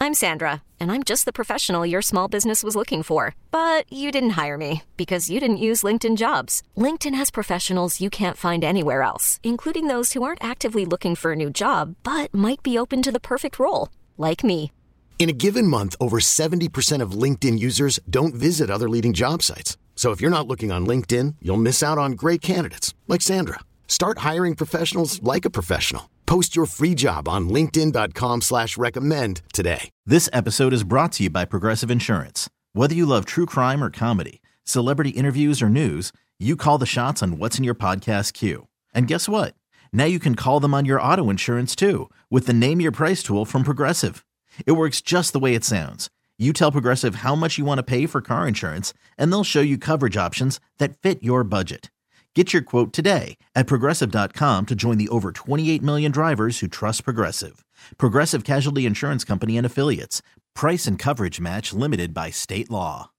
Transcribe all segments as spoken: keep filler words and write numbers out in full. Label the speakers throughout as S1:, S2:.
S1: I'm Sandra, and I'm just the professional your small business was looking for. But you didn't hire me because you didn't use LinkedIn Jobs. LinkedIn has professionals you can't find anywhere else, including those who aren't actively looking for a new job, but might be open to the perfect role, like me.
S2: In a given month, over seventy percent of LinkedIn users don't visit other leading job sites. So if you're not looking on LinkedIn, you'll miss out on great candidates like Sandra. Start hiring professionals like a professional. Post your free job on linkedin dot com slash recommend today.
S3: This episode is brought to you by Progressive Insurance. Whether you love true crime or comedy, celebrity interviews or news, you call the shots on what's in your podcast queue. And guess what? Now you can call them on your auto insurance too with the Name Your Price tool from Progressive. It works just the way it sounds. You tell Progressive how much you want to pay for car insurance, and they'll show you coverage options that fit your budget. Get your quote today at progressive dot com to join the over twenty-eight million drivers who trust Progressive. Progressive Casualty Insurance Company and Affiliates. Price and coverage match limited by state law.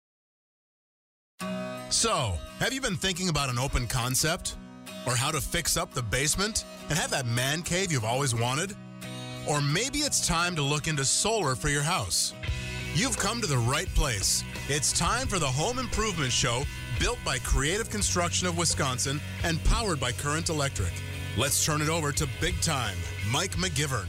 S4: So, have you been thinking about an open concept? Or how to fix up the basement and have that man cave you've always wanted? Or maybe it's time to look into solar for your house. You've come to the right place. It's time for the Home Improvement Show, built by Creative Construction of Wisconsin and powered by Current Electric. Let's turn it over to Big Time, Mike McGivern.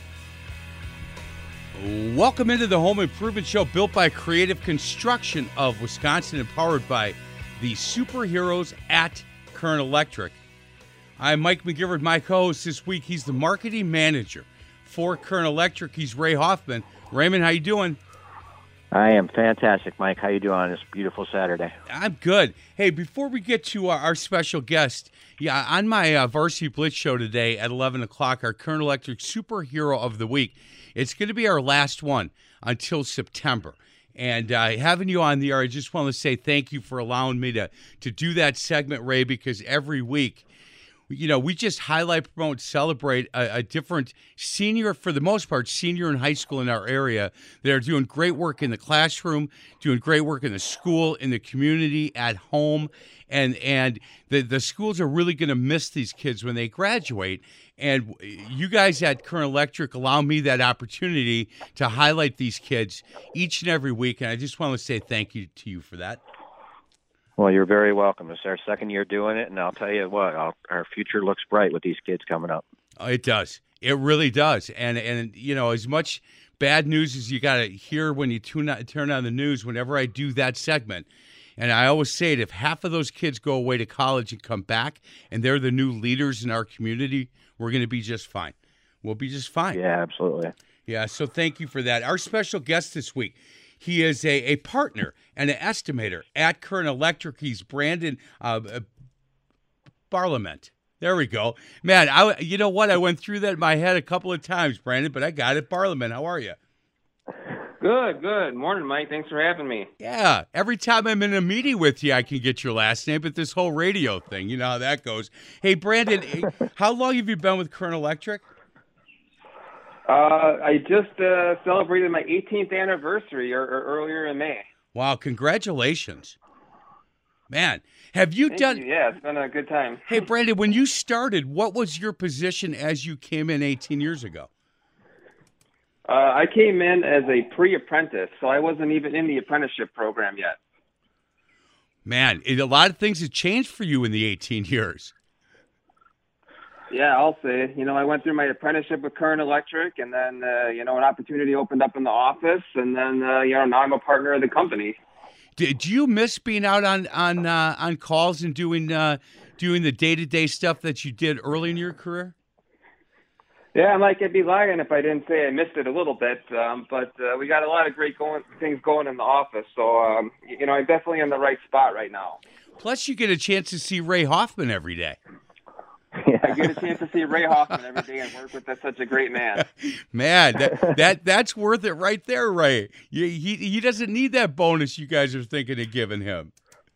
S5: Welcome into the Home Improvement Show, built by Creative Construction of Wisconsin and powered by the superheroes at Current Electric. I'm Mike McGivern, my co-host this week. He's the marketing manager for Current Electric. He's Ray Hoffman. Raymond, how you doing?
S6: I am fantastic, Mike. How you doing on this beautiful Saturday?
S5: I'm good. Hey, before we get to our, our special guest, yeah, on my uh, Varsity Blitz show today at eleven o'clock, our Current Electric Superhero of the Week, it's going to be our last one until September. And uh, having you on the air, I just want to say thank you for allowing me to, to do that segment, Ray, because every week, you know, we just highlight, promote, celebrate a, a different senior, for the most part, senior in high school in our area. They're doing great work in the classroom, doing great work in the school, in the community, at home. And and the, the schools are really going to miss these kids when they graduate. And you guys at Current Electric allow me that opportunity to highlight these kids each and every week. And I just want to say thank you to you for that.
S6: Well, you're very welcome. It's our second year doing it, and I'll tell you what, I'll, our future looks bright with these kids coming up.
S5: Oh, it does. It really does. And, and you know, as much bad news as you got to hear when you tune out, turn on the news, whenever I do that segment, and I always say it, if half of those kids go away to college and come back, and they're the new leaders in our community, we're going to be just fine. We'll be just fine.
S6: Yeah, absolutely.
S5: Yeah, so thank you for that. Our special guest this week, he is a, a partner and an estimator at Current Electric. He's Brandon uh, Barlament. There we go. Man, I, you know what? I went through that in my head a couple of times, Brandon, but I got it. Barlament, how are you?
S7: Good, good. Morning, Mike. Thanks for having me.
S5: Yeah, every time I'm in a meeting with you, I can get your last name, but this whole radio thing, you know how that goes. Hey, Brandon, how long have you been with Current Electric?
S7: Uh, I just uh, celebrated my eighteenth anniversary or, or earlier in May.
S5: Wow, congratulations. Man, have you
S7: Thank
S5: done...
S7: you. Yeah, it's been a good time.
S5: Hey, Brandon, when you started, what was your position as you came in eighteen years ago?
S7: Uh, I came in as a pre-apprentice, so I wasn't even in the apprenticeship program yet.
S5: Man, it, a lot of things have changed for you in the eighteen years.
S7: Yeah, I'll say. You know, I went through my apprenticeship with Current Electric, and then, uh, you know, an opportunity opened up in the office, and then, uh, you know, now I'm a partner of the company.
S5: Did you miss being out on on uh, on calls and doing uh, doing the day-to-day stuff that you did early in your career?
S7: Yeah, Mike, I'd be lying if I didn't say I missed it a little bit, um, but uh, we got a lot of great going, things going in the office, so, um, you know, I'm definitely in the right spot right now.
S5: Plus, you get a chance to see Ray Hoffman every day.
S7: Yeah. I get a chance to see Ray Hoffman every day and work with that, such a great man.
S5: Man, that, that that's worth it right there, Ray. He, he he doesn't need that bonus you guys are thinking of giving him.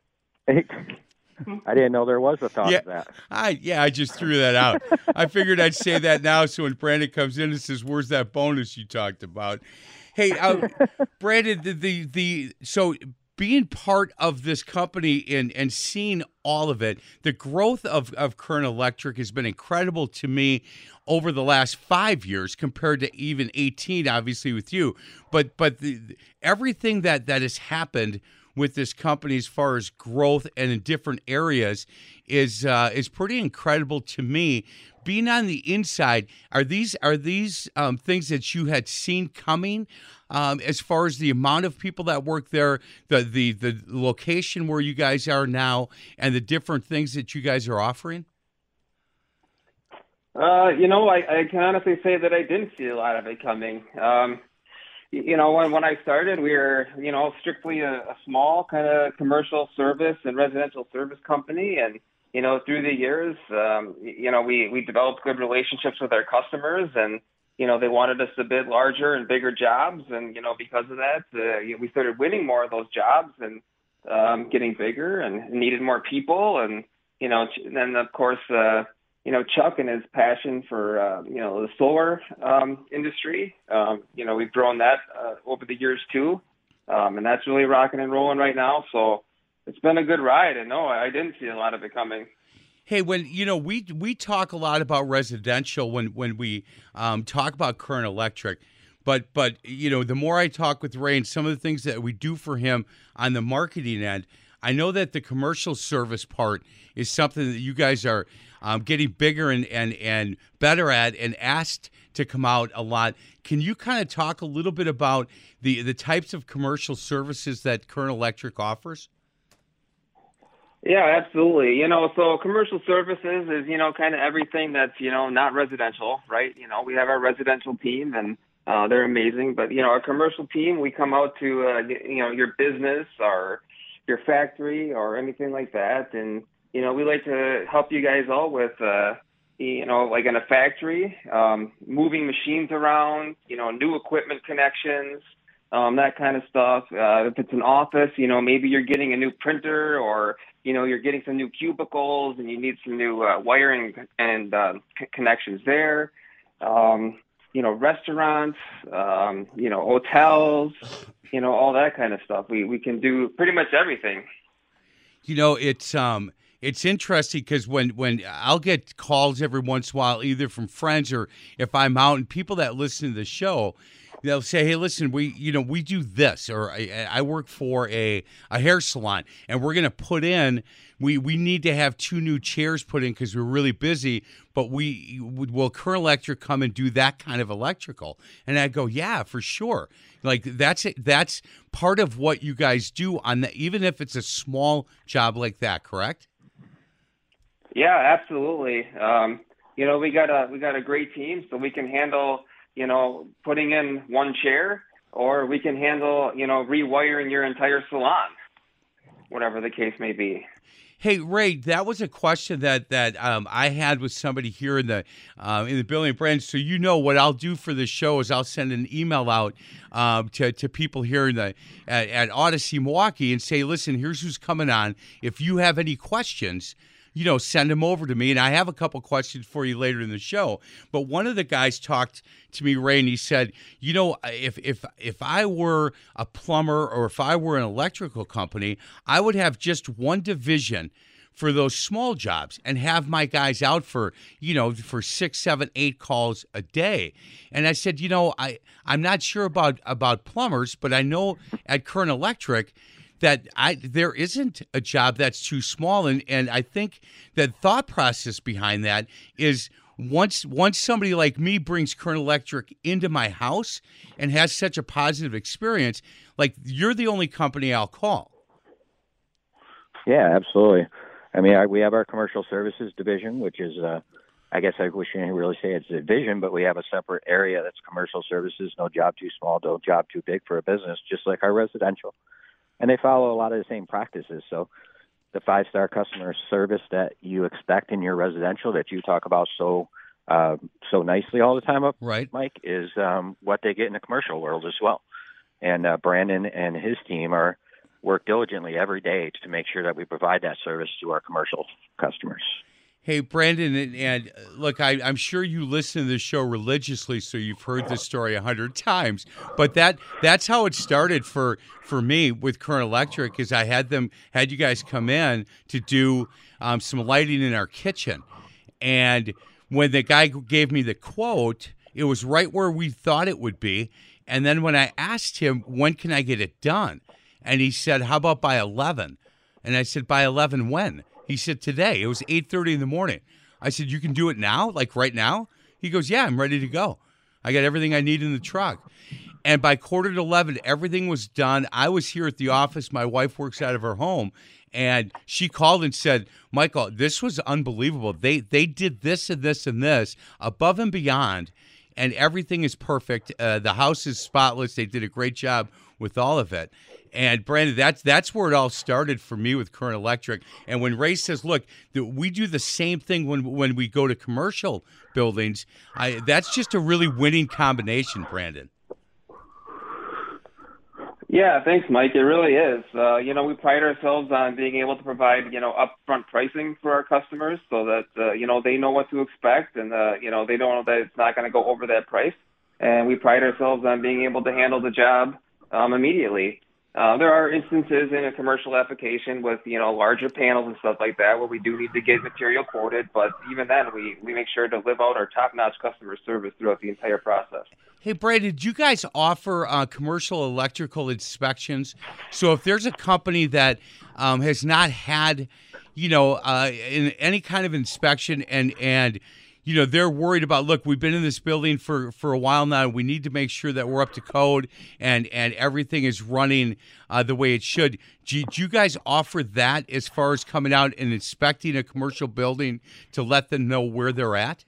S6: I didn't know there was a thought
S5: yeah,
S6: of that.
S5: I yeah, I just threw that out. I figured I'd say that now, so when Brandon comes in and says, "Where's that bonus you talked about?" Hey, uh, Brandon, the, the the so being part of this company and, and seeing all of it, the growth of, of Kern Electric has been incredible to me over the last five years compared to even eighteen, obviously, with you. But but the, everything that, that has happened with this company as far as growth and in different areas is uh, is pretty incredible to me. Being on the inside, are these are these um, things that you had seen coming? Um, as far as the amount of people that work there, the, the the location where you guys are now, and the different things that you guys are offering?
S7: Uh, you know, I, I can honestly say that I didn't see a lot of it coming. Um, you know, when, when I started, we were, you know, strictly a, a small kind of commercial service and residential service company. And, you know, through the years, um, you know, we, we developed good relationships with our customers, and, you know, they wanted us to bid larger and bigger jobs. And, you know, because of that, uh, you know, we started winning more of those jobs and um, getting bigger and needed more people. And, you know, then, of course, uh, you know, Chuck and his passion for, uh, you know, the solar um, industry, um, you know, we've grown that uh, over the years too. Um, and that's really rocking and rolling right now. So it's been a good ride. And no, I didn't see a lot of it coming.
S5: Hey, when, you know, we we talk a lot about residential when, when we um, talk about Kern Electric. But, but you know, the more I talk with Ray and some of the things that we do for him on the marketing end, I know that the commercial service part is something that you guys are um, getting bigger and, and, and better at and asked to come out a lot. Can you kind of talk a little bit about the, the types of commercial services that Kern Electric offers?
S7: Yeah, absolutely. You know, so commercial services is, you know, kind of everything that's, you know, not residential, right? You know, we have our residential team, and uh, they're amazing. But, you know, our commercial team, we come out to, uh, you know, your business or your factory or anything like that. And, you know, we like to help you guys all with, uh, you know, like in a factory, um, moving machines around, you know, new equipment connections, um, that kind of stuff. Uh, if it's an office, you know, maybe you're getting a new printer, or, you know, you're getting some new cubicles and you need some new uh, wiring and uh, c- connections there. Um, you know, restaurants, um, you know, hotels, you know, all that kind of stuff. We we can do pretty much everything.
S5: You know, it's um, it's interesting because when, when I'll get calls every once in a while, either from friends or if I'm out, and people that listen to the show, they'll say, "Hey, listen, we you know we do this," or I, I work for a, a hair salon, and we're going to put in. We we need to have two new chairs put in because we're really busy. But we will Kern Electric come and do that kind of electrical? And I go, yeah, for sure. Like that's it. That's part of what you guys do on the, even if it's a small job like that. Correct?
S7: Yeah, absolutely. Um, you know, we got a we got a great team, so we can handle, you know, putting in one chair, or we can handle, you know, rewiring your entire salon, whatever the case may be.
S5: Hey, Ray, that was a question that that um, I had with somebody here in the uh, in the Billion Branch. So you know what I'll do for this show is I'll send an email out um, to to people here in the at, at Odyssey Milwaukee and say, listen, here's who's coming on. If you have any questions, you know, send them over to me. And I have a couple questions for you later in the show. But one of the guys talked to me, Ray, and he said, you know, if if if I were a plumber or if I were an electrical company, I would have just one division for those small jobs and have my guys out for, you know, for six, seven, eight calls a day. And I said, you know, I, I'm not sure about, about plumbers, but I know at Kern Electric that I there isn't a job that's too small. And, and I think that thought process behind that is once once somebody like me brings Kern Electric into my house and has such a positive experience, like you're the only company I'll call.
S6: Yeah, absolutely. I mean, I, we have our commercial services division, which is, uh, I guess I wish I didn't really say it's a division, but we have a separate area that's commercial services, no job too small, no job too big for a business, just like our residential. And they follow a lot of the same practices. So the five-star customer service that you expect in your residential that you talk about so uh, so nicely all the time, up,
S5: right,
S6: Mike, is um, what they get in the commercial world as well. And uh, Brandon and his team are work diligently every day to make sure that we provide that service to our commercial customers.
S5: Hey, Brandon, and, and uh, look, I, I'm sure you listen to this show religiously, so you've heard this story a hundred times. But that that's how it started for for me with Current Electric. Is I had them had you guys come in to do um, some lighting in our kitchen, and when the guy gave me the quote, it was right where we thought it would be. And then when I asked him, when can I get it done? And he said, how about by eleven? And I said, by eleven when? He said, today. It was eight thirty in the morning. I said, you can do it now, like right now? He goes, yeah, I'm ready to go. I got everything I need in the truck. And by quarter to eleven, everything was done. I was here at the office. My wife works out of her home. And she called and said, Michael, this was unbelievable. They they did this and this and this above and beyond, and everything is perfect. Uh, the house is spotless. They did a great job with all of it. And Brandon, that's that's where it all started for me with Current Electric. And when Ray says, "Look, we do the same thing when when we go to commercial buildings," I, that's just a really winning combination, Brandon.
S7: Yeah, thanks, Mike. It really is. Uh, you know, we pride ourselves on being able to provide, you know, upfront pricing for our customers so that, uh, you know, they know what to expect and, uh, you know, they don't know that it's not going to go over that price. And we pride ourselves on being able to handle the job um, immediately. Uh, there are instances in a commercial application with, you know, larger panels and stuff like that where we do need to get material quoted, but even then we, we make sure to live out our top-notch customer service throughout the entire process.
S5: Hey, Brandon, do you guys offer uh, commercial electrical inspections? So if there's a company that um, has not had, you know, uh, in any kind of inspection and, and you know, they're worried about, look, we've been in this building for, for a while now. We need to make sure that we're up to code and, and everything is running uh, the way it should. Do, do you guys offer that as far as coming out and inspecting a commercial building to let them know where they're at?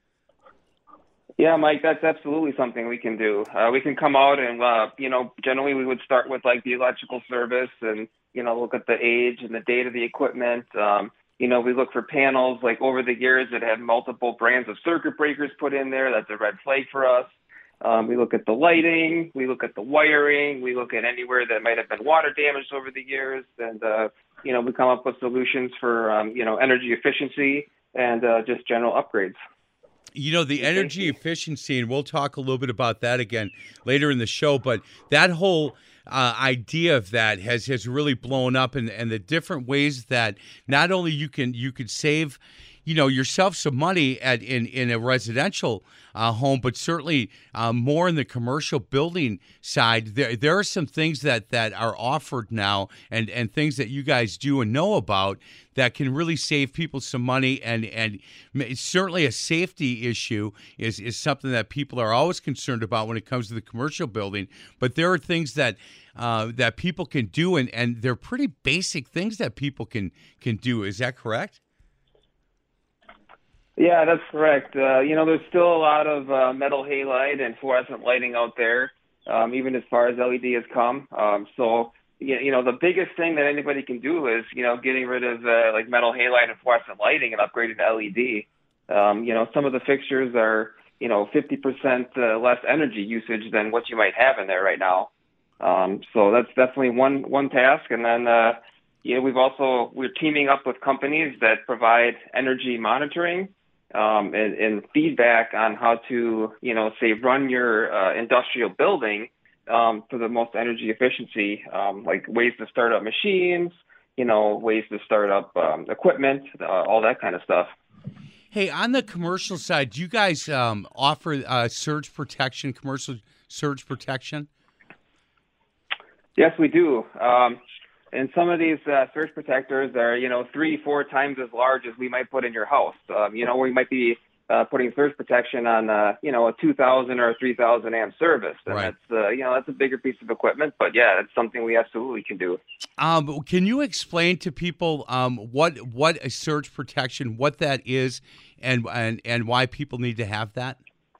S7: Yeah, Mike, that's absolutely something we can do. Uh, we can come out and, uh, you know, generally we would start with like the electrical service and, you know, look at the age and the date of the equipment. Um, you know, we look for panels like over the years that have multiple brands of circuit breakers put in there. That's a red flag for us. Um, we look at the lighting. We look at the wiring. We look at anywhere that might have been water damaged over the years. And, uh, you know, we come up with solutions for, um, you know, energy efficiency and uh, just general upgrades.
S5: You know, the energy efficiency, and we'll talk a little bit about that again later in the show, but that whole uh, idea of that has, has really blown up, and, and the different ways that not only you can you could save, you know, yourself some money at in, in a residential uh, home, but certainly uh, more in the commercial building side. There there are some things that, that are offered now and, and things that you guys do and know about that can really save people some money, and, and it's certainly a safety issue is, is something that people are always concerned about when it comes to the commercial building. But there are things that uh, that people can do, and, and they're pretty basic things that people can, can do. Is that correct?
S7: Yeah, that's correct. Uh, you know, there's still a lot of uh, metal halide and fluorescent lighting out there, um, even as far as L E D has come. Um, so, you know, the biggest thing that anybody can do is, you know, getting rid of uh, like metal halide and fluorescent lighting and upgrading to L E D. Um, you know, some of the fixtures are, you know, fifty percent uh, less energy usage than what you might have in there right now. Um, so that's definitely one one task. And then, uh, you know, we've also, we're teaming up with companies that provide energy monitoring um, and, and feedback on how to, you know, say run your uh, industrial building um, for the most energy efficiency, um, like ways to start up machines, you know, ways to start up um, equipment, uh, all that kind of stuff.
S5: Hey, on the commercial side, do you guys um, offer uh, surge protection, commercial surge protection?
S7: Yes, we do. Um, and some of these uh, surge protectors are, you know, three, four times as large as we might put in your house. Um, you know, we might be uh, putting surge protection on, uh, you know, a two thousand or a three thousand amp service. And
S5: right.
S7: that's, uh, you know, that's a bigger piece of equipment. But, yeah, it's something we absolutely can do.
S5: Um, can you explain to people um, what what a surge protection, what that is, and and, and why people need to have that?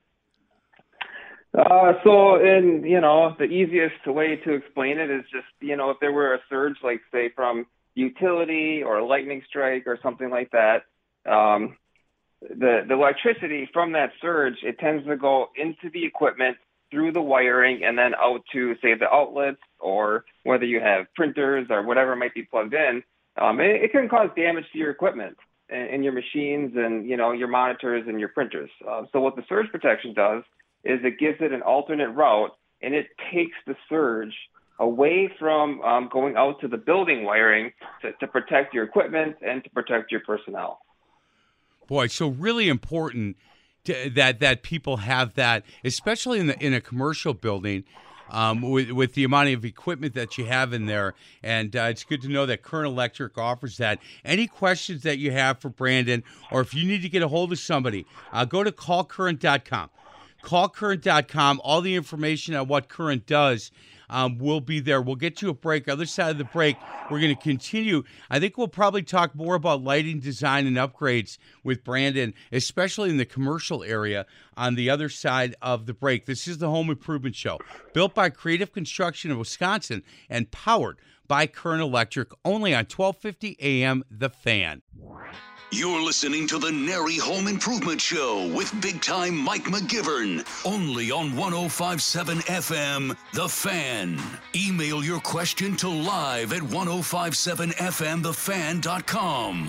S7: Uh, so, in, you know, the easiest way to explain it is just, you know, if there were a surge, like, say, from utility or a lightning strike or something like that, um, the, the electricity from that surge, it tends to go into the equipment through the wiring and then out to, say, the outlets, or whether you have printers or whatever might be plugged in. Um, it, it can cause damage to your equipment. in, in your machines and, you know, your monitors and your printers. Uh, so what the surge protection does is it gives it an alternate route, and it takes the surge away from um, going out to the building wiring to, to protect your equipment and to protect your personnel.
S5: Boy, so really important to, that that people have that, especially in the in a commercial building, um, with with the amount of equipment that you have in there. And uh, it's good to know that Current Electric offers that. Any questions that you have for Brandon, or if you need to get a hold of somebody, uh, go to call current dot com. call current dot com. All the information on what Current does um, will be there. We'll get you a break. Other side of the break, we're going to continue. I think we'll probably talk more about lighting design and upgrades with Brandon, especially in the commercial area, on the other side of the break. This is the Home Improvement Show, built by Creative Construction of Wisconsin and powered by Current Electric, only on twelve fifty A M The Fan.
S8: You're listening to the Nary Home Improvement Show with big-time Mike McGivern, only on one oh five point seven F M, The Fan. Email your question to live at ten fifty-seven F M the fan dot com.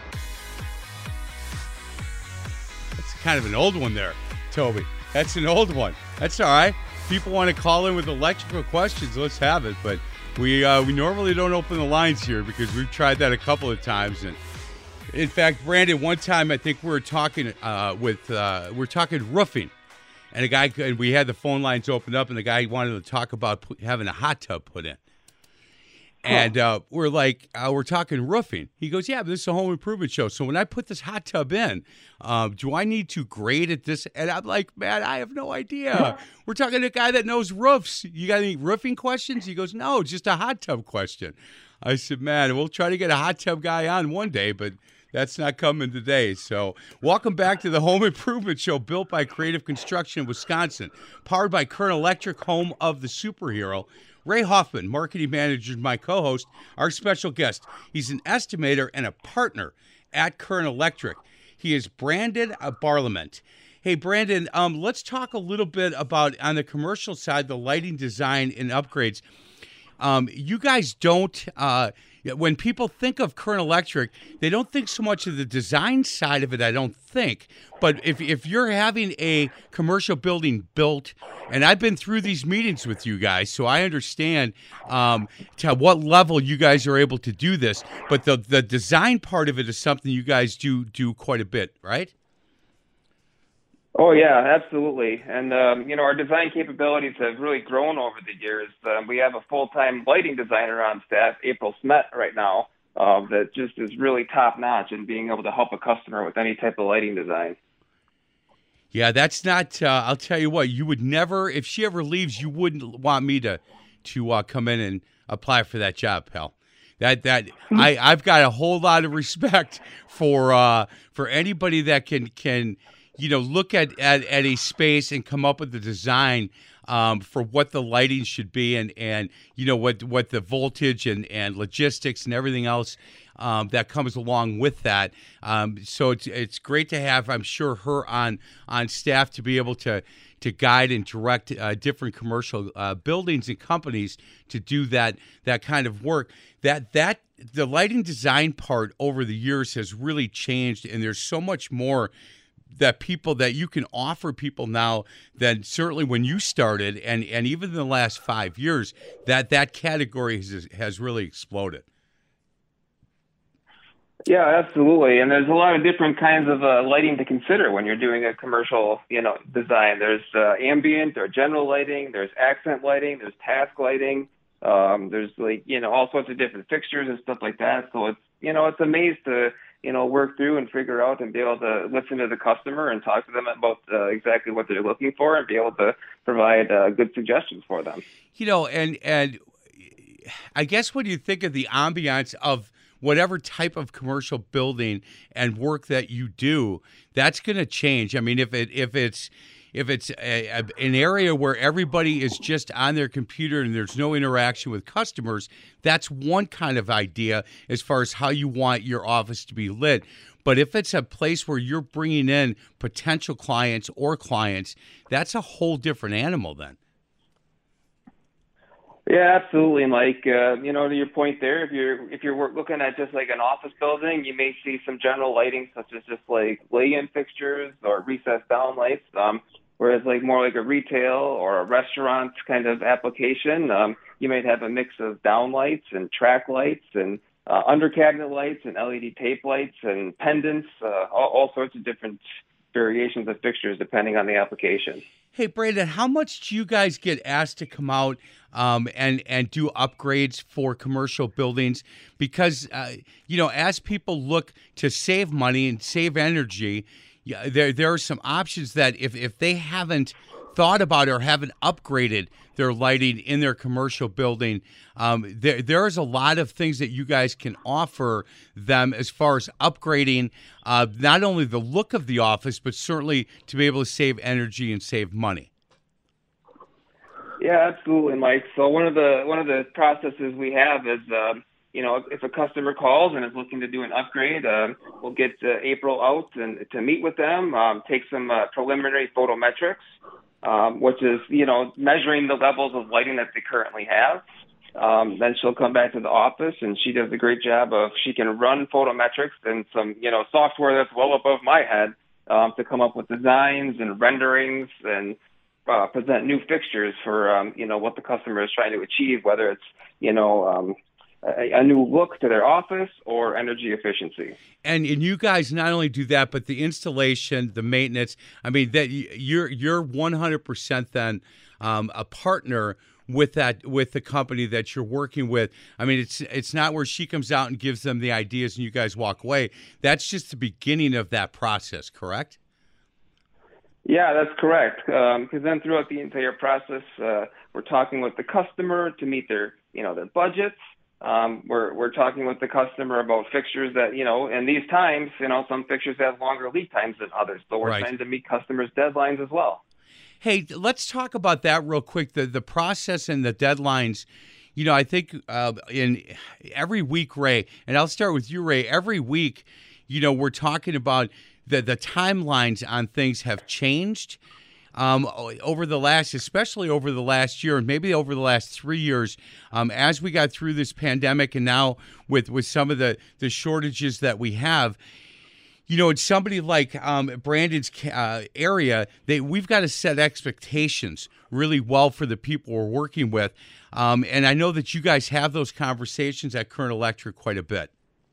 S5: That's kind of an old one there, Toby. That's an old one. That's all right. People want to call in with electrical questions. Let's have it. But we uh, we normally don't open the lines here because we've tried that a couple of times. And in fact, Brandon, one time I think we were talking uh, with uh, we we're talking roofing, and a guy and we had the phone lines opened up, and the guy wanted to talk about put, having a hot tub put in, and uh, we're like uh, we're talking roofing. He goes, "Yeah, but this is a home improvement show. So when I put this hot tub in, uh, do I need to grade it this?" And I'm like, "Man, I have no idea. We're talking to a guy that knows roofs. You got any roofing questions?" He goes, "No, just a hot tub question." I said, "Man, we'll try to get a hot tub guy on one day, but that's not coming today." So welcome back to the Home Improvement Show, built by Creative Construction of Wisconsin, powered by Current Electric, home of the superhero. Ray Hoffman, marketing manager, is my co-host, our special guest. He's an estimator and a partner at Current Electric. He is Brandon Barlement. Hey, Brandon, um, let's talk a little bit about, on the commercial side, the lighting design and upgrades. Um, you guys don't, uh, when people think of Current Electric, they don't think so much of the design side of it, I don't think. But if, if you're having a commercial building built, and I've been through these meetings with you guys, so I understand um, to what level you guys are able to do this. But the, the design part of it is something you guys do do quite a bit, right?
S7: Oh, yeah, absolutely. And, um, you know, our design capabilities have really grown over the years. Um, we have a full-time lighting designer on staff, April Smet, right now, uh, that just is really top-notch in being able to help a customer with any type of lighting design.
S5: Yeah, that's not, uh, I'll tell you what, you would never, if she ever leaves, you wouldn't want me to to uh, come in and apply for that job, pal. That that I, I've got a whole lot of respect for uh, for anybody that can can you know, look at, at, at a space and come up with the design um, for what the lighting should be, and, and you know, what what the voltage and, and logistics and everything else um, that comes along with that. Um, so it's it's great to have, I'm sure, her on on staff to be able to to guide and direct uh, different commercial uh, buildings and companies to do that that kind of work. That that the lighting design part over the years has really changed, and there's so much more that people that you can offer people now than certainly when you started, and, and even in the last five years, that that category has, has really exploded.
S7: Yeah, absolutely. And there's a lot of different kinds of uh, lighting to consider when you're doing a commercial, you know, design. There's uh, ambient or general lighting. There's accent lighting. There's task lighting. Um, there's like, you know, all sorts of different fixtures and stuff like that. So it's, you know, it's a maze to, you know, work through and figure out and be able to listen to the customer and talk to them about uh, exactly what they're looking for and be able to provide uh, good suggestions for them.
S5: You know, and and I guess when you think of the ambiance of whatever type of commercial building and work that you do, that's going to change. I mean, if it if it's if it's a, a, an area where everybody is just on their computer and there's no interaction with customers, that's one kind of idea as far as how you want your office to be lit. But if it's a place where you're bringing in potential clients or clients, that's a whole different animal then.
S7: Yeah, absolutely, Mike. Uh, you know, to your point there, if you're if you're looking at just like an office building, you may see some general lighting, such as just like lay-in fixtures or recessed down lights. Um, whereas like more like a retail or a restaurant kind of application, um, you might have a mix of down lights and track lights and uh, under cabinet lights and L E D tape lights and pendants, uh, all, all sorts of different variations of fixtures depending on the application.
S5: Hey, Brandon, how much do you guys get asked to come out um, and and do upgrades for commercial buildings? Because uh, you know, as people look to save money and save energy, yeah, there there are some options that if if they haven't thought about or haven't upgraded their lighting in their commercial building, um, there there's a lot of things that you guys can offer them as far as upgrading uh, not only the look of the office, but certainly to be able to save energy and save money.
S7: Yeah, absolutely, Mike. So one of the one of the processes we have is, uh, you know, if a customer calls and is looking to do an upgrade, uh, we'll get uh, April out and to meet with them, um, take some uh, preliminary photometrics. Um, which is, you know, measuring the levels of lighting that they currently have. Um, then she'll come back to the office, and she does a great job of, she can run photometrics and some, you know, software that's well above my head um, to come up with designs and renderings and uh, present new fixtures for, um, you know, what the customer is trying to achieve, whether it's, you know, um, a, a new look to their office or energy efficiency.
S5: And and you guys not only do that, but the installation, the maintenance. I mean, that you're you're one hundred percent then um, a partner with that with the company that you're working with. I mean, it's it's not where she comes out and gives them the ideas and you guys walk away. That's just the beginning of that process, correct?
S7: Yeah, that's correct. Because um, then throughout the entire process, uh, we're talking with the customer to meet their you know their budgets. Um, we're we're talking with the customer about fixtures that, you know, in these times, you know, some fixtures have longer lead times than others. So we're
S5: Right.
S7: trying to meet customers' deadlines as well.
S5: Hey, let's talk about that real quick. The the process and the deadlines. You know, I think uh, in every week, Ray, and I'll start with you, Ray. Every week, you know, we're talking about the the timelines on things have changed. Um, over the last, especially over the last year, and maybe over the last three years, um, as we got through this pandemic, and now with, with some of the, the shortages that we have, you know, it's somebody like um, Brandon's uh, area, they we've got to set expectations really well for the people we're working with, um, and I know that you guys have those conversations at Current Electric quite a bit.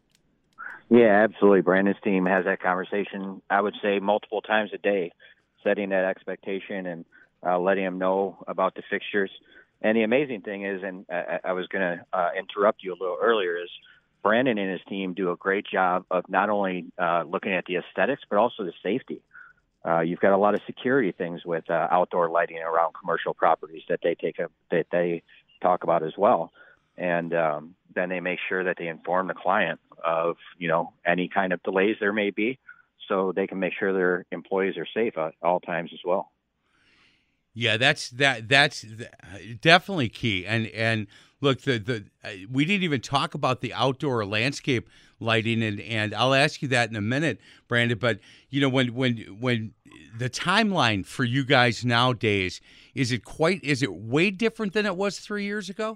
S6: Yeah, absolutely. Brandon's team has that conversation, I would say, multiple times a day, setting that expectation and uh, letting them know about the fixtures. And the amazing thing is, and I, I was going to uh, interrupt you a little earlier, is Brandon and his team do a great job of not only uh, looking at the aesthetics, but also the safety. Uh, you've got a lot of security things with uh, outdoor lighting around commercial properties that they take a, that they talk about as well. And um, then they make sure that they inform the client of, you know, any kind of delays there may be, so they can make sure their employees are safe at all times as well.
S5: Yeah, that's that. That's definitely key. And and look, the the we didn't even talk about the outdoor landscape lighting, and, and I'll ask you that in a minute, Brandon. But you know, when when when the timeline for you guys nowadays, is it quite is it way different than it was three years ago?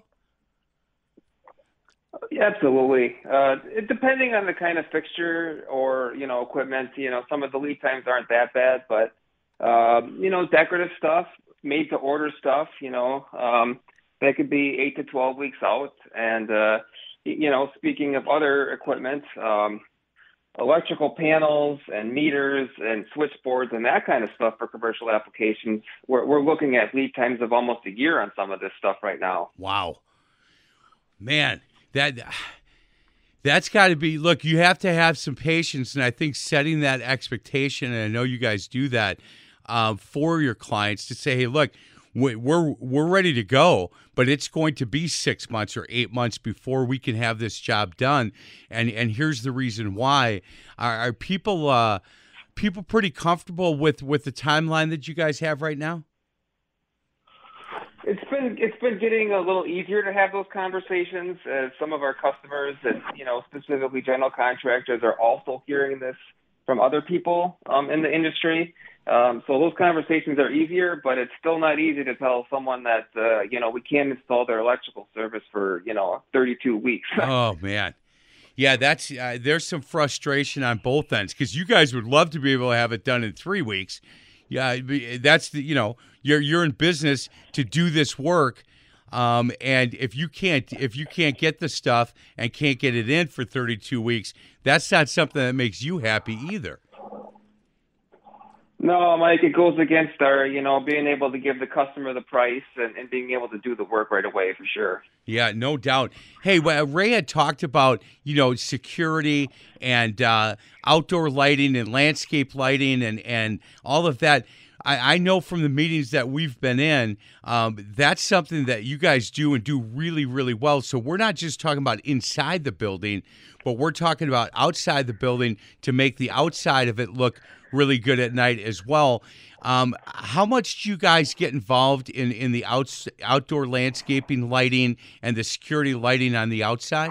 S7: Yeah, absolutely. Uh, it, depending on the kind of fixture or, you know, equipment, you know, some of the lead times aren't that bad, but, um, you know, decorative stuff, made to order stuff, you know, um, that could be eight to twelve weeks out. And, uh, you know, speaking of other equipment, um, electrical panels and meters and switchboards and that kind of stuff for commercial applications, we're, we're looking at lead times of almost a year on some of this stuff right now.
S5: Wow. Man. That that's got to be. Look, you have to have some patience, and I think setting that expectation, and I know you guys do that uh, for your clients to say, "Hey, look, we're we're ready to go, but it's going to be six months or eight months before we can have this job done." And and here's the reason why: Are, are people uh, people pretty comfortable with with the timeline that you guys have right now?
S7: It's been it's been getting a little easier to have those conversations as some of our customers and, you know, specifically general contractors are also hearing this from other people um, in the industry. Um, so those conversations are easier, but it's still not easy to tell someone that, uh, you know, we can't install their electrical service for, you know, thirty-two weeks.
S5: Oh, man. Yeah, that's uh, there's some frustration on both ends because you guys would love to be able to have it done in three weeks. Yeah, that's the, you know, you're you're in business to do this work. Um, and if you can't if you can't get the stuff and can't get it in for thirty-two weeks, that's not something that makes you happy either.
S7: No, Mike, it goes against our, you know, being able to give the customer the price and, and being able to do the work right away for sure.
S5: Yeah, no doubt. Hey, well, Ray had talked about, you know, security and uh, outdoor lighting and landscape lighting and, and all of that. I, I know from the meetings that we've been in, um, that's something that you guys do and do really, really well. So we're not just talking about inside the building, but we're talking about outside the building to make the outside of it look really good at night as well. Um, how much do you guys get involved in, in the outs, outdoor landscaping lighting and the security lighting on the outside?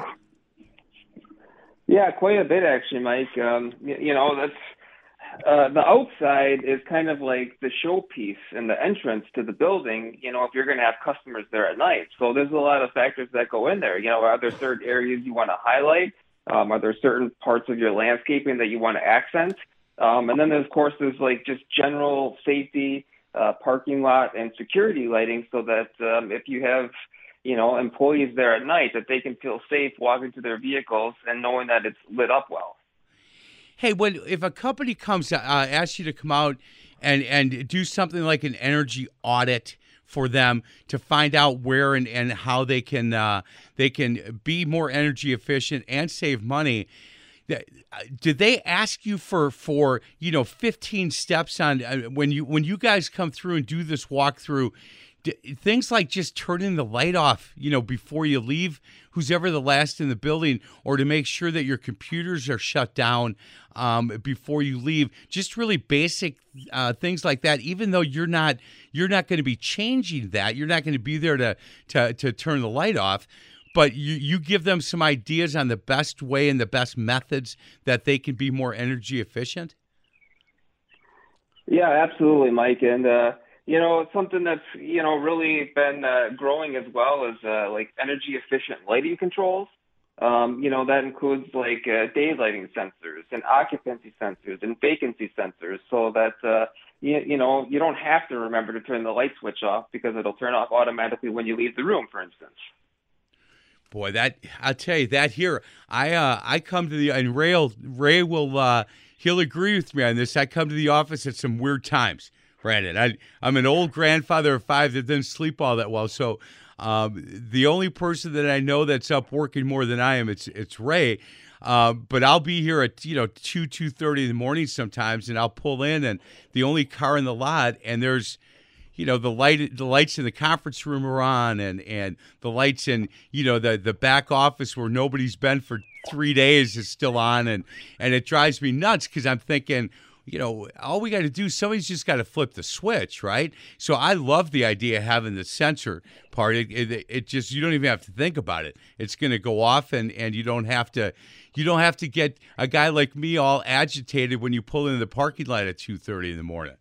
S7: Yeah, quite a bit actually, Mike. Um, you, you know, that's uh, the outside is kind of like the showpiece and the entrance to the building, you know, if you're going to have customers there at night. So there's a lot of factors that go in there. You know, are there certain areas you want to highlight? Um, are there certain parts of your landscaping that you want to accent? Um, and then, there's, of course, there's like just general safety, uh, parking lot, and security lighting so that um, if you have, you know, employees there at night, that they can feel safe walking to their vehicles and knowing that it's lit up well.
S5: Hey, when if a company comes uh, asks you to come out and, and do something like an energy audit for them to find out where and, and how they can uh, they can be more energy efficient and save money, did they ask you for, for you know fifteen steps on uh, when you when you guys come through and do this walkthrough? Things like just turning the light off, you know, before you leave, who's ever the last in the building, or to make sure that your computers are shut down um, before you leave. Just really basic uh, things like that. Even though you're not you're not going to be changing that, you're not going to be there to to to turn the light off. But you, you give them some ideas on the best way and the best methods that they can be more energy efficient?
S7: Yeah, absolutely, Mike. And, uh, you know, it's something that's, you know, really been uh, growing as well as uh, like energy efficient lighting controls. Um, you know, that includes like uh, day lighting sensors and occupancy sensors and vacancy sensors so that, uh, you, you know, you don't have to remember to turn the light switch off because it'll turn off automatically when you leave the room, for instance.
S5: Boy, that I'll tell you that here. I uh, I come to the and Ray will, Ray will uh, he'll agree with me on this. I come to the office at some weird times, Brandon. I I'm an old grandfather of five that didn't sleep all that well. So um, the only person that I know that's up working more than I am, it's it's Ray. Uh, but I'll be here at you know two two thirty in the morning sometimes, and I'll pull in, and the only car in the lot, and there's. You know, the light, the lights in the conference room are on, and, and the lights in, you know, the, the back office where nobody's been for three days is still on, and, and it drives me nuts because I'm thinking, you know, all we got to do, somebody's just got to flip the switch, right? So I love the idea of having the sensor part. It, it, it just, you don't even have to think about it. It's going to go off, and, and you don't have to, you don't have to get a guy like me all agitated when you pull into the parking lot at two thirty in the morning.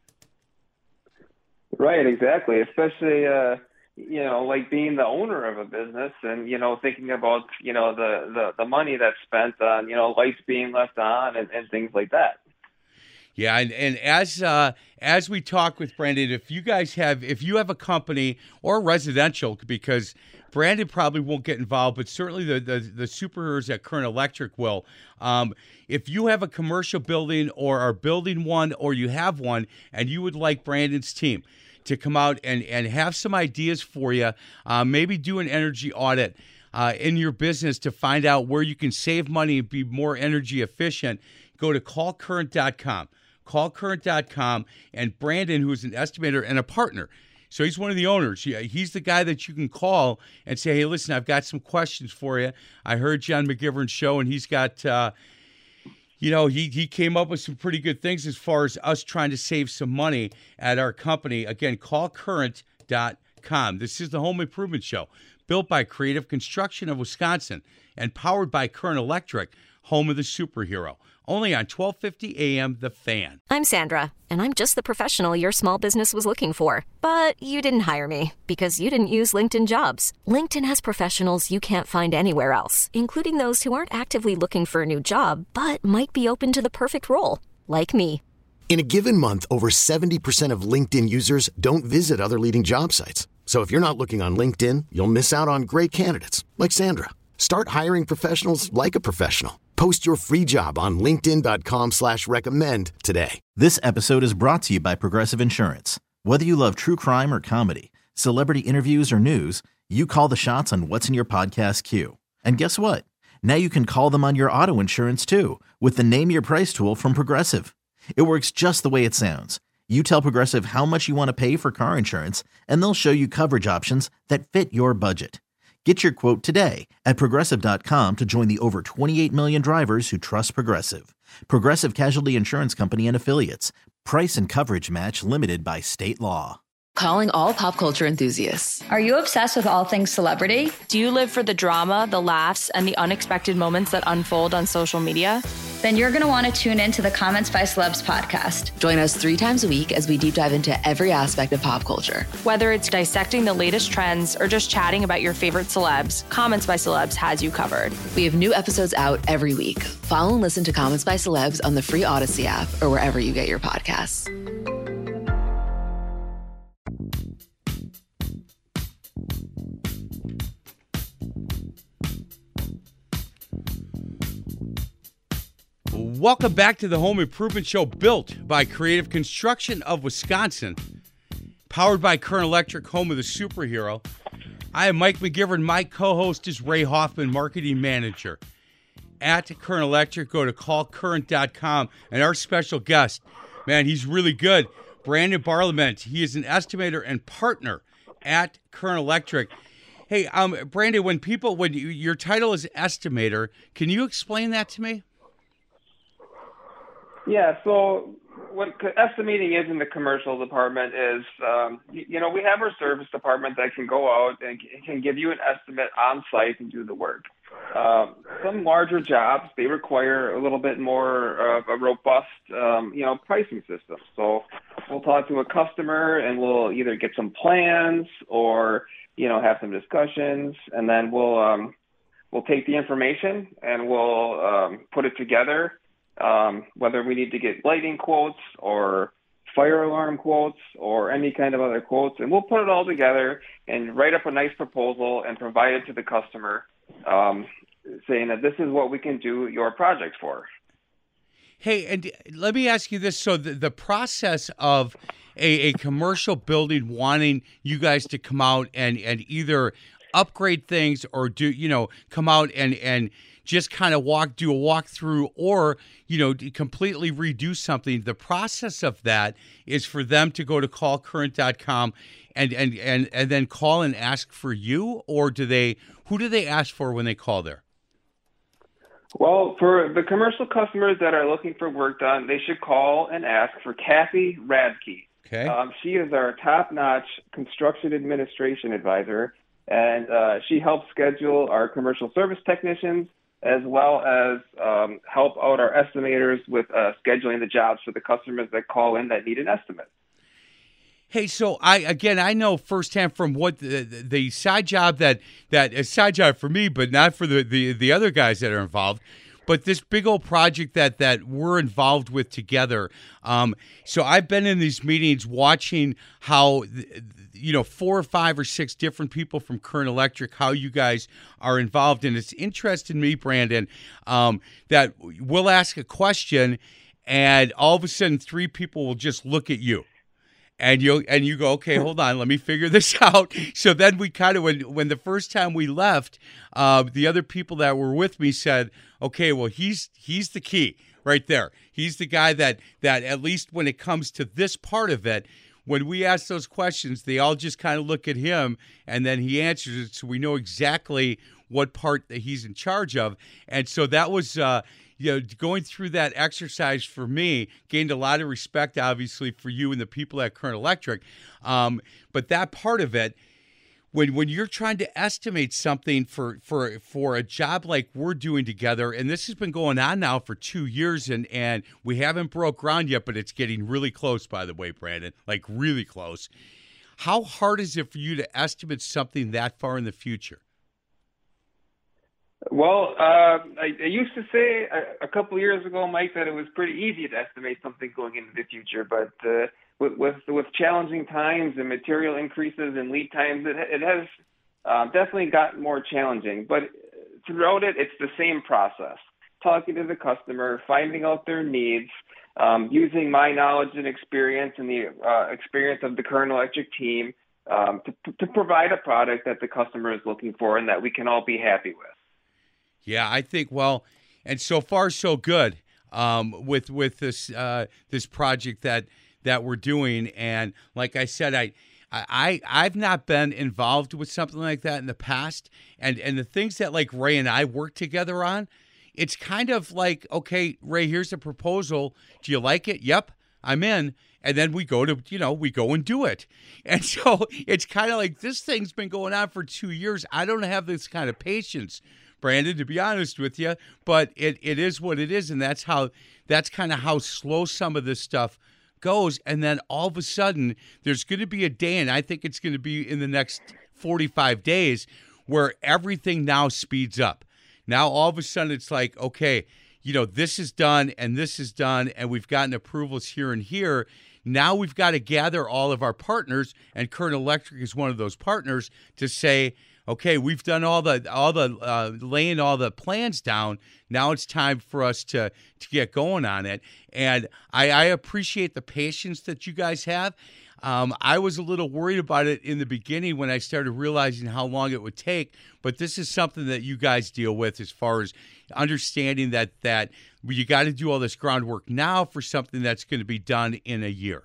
S7: Right, exactly. Especially, uh, you know, like being the owner of a business and, you know, thinking about, you know, the, the, the money that's spent on, you know, lights being left on and, and things like that.
S5: Yeah, and, and as uh, as we talk with Brandon, if you guys have, if you have a company or residential, because Brandon probably won't get involved, but certainly the the, the superheroes at Current Electric will. Um, if you have a commercial building or are building one or you have one and you would like Brandon's team to come out and, and have some ideas for you, uh, maybe do an energy audit uh, in your business to find out where you can save money and be more energy efficient, go to call current dot com. call current dot com, and Brandon, who's an estimator and a partner, so he's one of the owners. He's the guy that you can call and say, hey, listen, I've got some questions for you. I heard John McGivern's show, and he's got, uh, you know, he, he came up with some pretty good things as far as us trying to save some money at our company. Again, call current dot com. This is the Home Improvement Show, built by Creative Construction of Wisconsin and powered by Current Electric, home of the superhero. only on twelve fifty A M The Fan.
S1: I'm Sandra, and I'm just the professional your small business was looking for. But you didn't hire me because you didn't use LinkedIn Jobs. LinkedIn has professionals you can't find anywhere else, including those who aren't actively looking for a new job, but might be open to the perfect role, like me.
S2: In a given month, over seventy percent of LinkedIn users don't visit other leading job sites. So if you're not looking on LinkedIn, you'll miss out on great candidates like Sandra. Start hiring professionals like a professional. Post your free job on linkedin.com slash recommend today.
S3: This episode is brought to you by Progressive Insurance. Whether you love true crime or comedy, celebrity interviews or news, you call the shots on what's in your podcast queue. And guess what? Now you can call them on your auto insurance too with the Name Your Price tool from Progressive. It works just the way it sounds. You tell Progressive how much you want to pay for car insurance, and they'll show you coverage options that fit your budget. Get your quote today at Progressive dot com to join the over twenty-eight million drivers who trust Progressive. Progressive Casualty Insurance Company and Affiliates. Price and coverage match limited by state law.
S9: Calling all pop culture enthusiasts.
S10: Are you obsessed with all things celebrity?
S11: Do you live for the drama, the laughs, and the unexpected moments that unfold on social media?
S10: Then you're going to want to tune in to the Comments by Celebs podcast.
S9: Join us three times a week as we deep dive into every aspect of pop culture.
S11: Whether it's dissecting the latest trends or just chatting about your favorite celebs, Comments by Celebs has you covered.
S9: We have new episodes out every week. Follow and listen to Comments by Celebs on the free Odyssey app or wherever you get your podcasts.
S5: Welcome back to the Home Improvement Show, built by Creative Construction of Wisconsin, powered by Current Electric, home of the superhero. I am Mike McGivern. My co-host is Ray Hoffman, Marketing Manager at Current Electric. Go to call current dot com. And our special guest, man, he's really good, Brandon Barlament. He is an estimator and partner at Current Electric. Hey, um, Brandon, when people, when you, your title is estimator, can you explain that to me?
S7: Yeah, so what estimating is in the commercial department is, um, you, you know, we have our service department that can go out and can give you an estimate on site and do the work. Um, some larger jobs, they require a little bit more of a robust, um, you know, pricing system. So we'll talk to a customer and we'll either get some plans or, you know, have some discussions, and then we'll um, we'll take the information and we'll um, put it together. Um, whether we need to get lighting quotes or fire alarm quotes or any kind of other quotes, and we'll put it all together and write up a nice proposal and provide it to the customer, um, saying that this is what we can do your project for.
S5: Hey, and let me ask you this. So the, the process of a, a commercial building wanting you guys to come out and, and either upgrade things or do, you know, come out and, and just kind of walk, do a walkthrough, or, you know, completely redo something. The process of that is for them to go to call current dot com and, and, and, and then call and ask for you, or do they, who do they ask for when they call there?
S7: Well, for the commercial customers that are looking for work done, they should call and ask for Kathy Radke.
S5: Okay.
S7: Um, she is our top-notch construction administration advisor, and uh, she helps schedule our commercial service technicians, as well as um, help out our estimators with uh, scheduling the jobs for the customers that call in that need an estimate.
S5: Hey, so I again I know firsthand from what the, the side job that that a side job for me, but not for the, the, the other guys that are involved. But this big old project that that we're involved with together. Um, so I've been in these meetings watching how, you know, four or five or six different people from Current Electric, how you guys are involved. And it's interested me, Brandon, um, that we'll ask a question and all of a sudden three people will just look at you. And you and you go, okay, hold on, let me figure this out. So then we kind of, when when the first time we left, uh, the other people that were with me said, okay, well, he's he's the key right there. He's the guy that that at least when it comes to this part of it, when we ask those questions, they all just kind of look at him, and then he answers it, so we know exactly what part that he's in charge of. And so that was. Uh, You know, going through that exercise for me, gained a lot of respect, obviously, for you and the people at Current Electric. Um, but that part of it, when when you're trying to estimate something for for for a job like we're doing together, and this has been going on now for two years, and and we haven't broke ground yet, but it's getting really close, by the way, Brandon, like really close. How hard is it for you to estimate something that far in the future?
S7: Well, uh, I, I used to say a, a couple of years ago, Mike, that it was pretty easy to estimate something going into the future, but uh, with, with with challenging times and material increases and lead times, it, it has uh, definitely gotten more challenging. But throughout it, it's the same process: talking to the customer, finding out their needs, um, using my knowledge and experience and the uh, experience of the Kern Electric team um, to, to provide a product that the customer is looking for and that we can all be happy with.
S5: Yeah, I think, well, and so far so good um, with with this uh, this project that that we're doing. And like I said, I I I've not been involved with something like that in the past. And and the things that like Ray and I work together on, it's kind of like, okay, Ray, here's a proposal. Do you like it? Yep, I'm in. And then we go to, you know, we go and do it. And so it's kind of like this thing's been going on for two years. I don't have this kind of patience, Brandon, to be honest with you, but it, it is what it is, and that's how that's kind of how slow some of this stuff goes. And then all of a sudden, there's going to be a day, and I think it's going to be in the next forty-five days, where everything now speeds up. Now all of a sudden, it's like, okay, you know, this is done, and this is done, and we've gotten approvals here and here. Now we've got to gather all of our partners, and Kern Electric is one of those partners, to say, okay, we've done all the all the uh, laying all the plans down. Now it's time for us to to get going on it. And I, I appreciate the patience that you guys have. Um, I was a little worried about it in the beginning when I started realizing how long it would take. But this is something that you guys deal with, as far as understanding that that you got to do all this groundwork now for something that's going to be done in a year.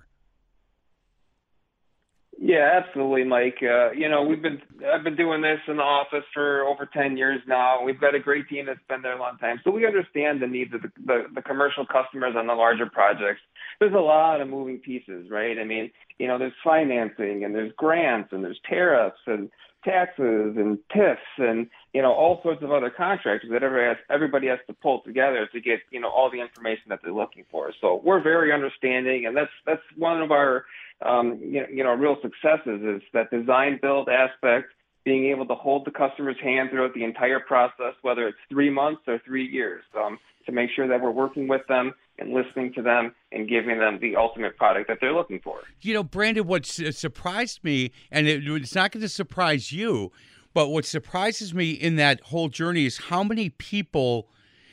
S7: Yeah, absolutely, Mike. Uh, you know, we've been I've been doing this in the office for over ten years now. We've got a great team that's been there a long time, so we understand the needs of the, the, the commercial customers on the larger projects. There's a lot of moving pieces, right? I mean, you know, there's financing and there's grants and there's tariffs and taxes and T I Fs and, you know, all sorts of other contracts that everybody has, everybody has to pull together to get, you know, all the information that they're looking for. So we're very understanding, and that's that's one of our Um, you know, you know, real successes is that design build aspect, being able to hold the customer's hand throughout the entire process, whether it's three months or three years, um, to make sure that we're working with them and listening to them and giving them the ultimate product that they're looking for.
S5: You know, Brandon, what surprised me, and it, it's not going to surprise you, but what surprises me in that whole journey is how many people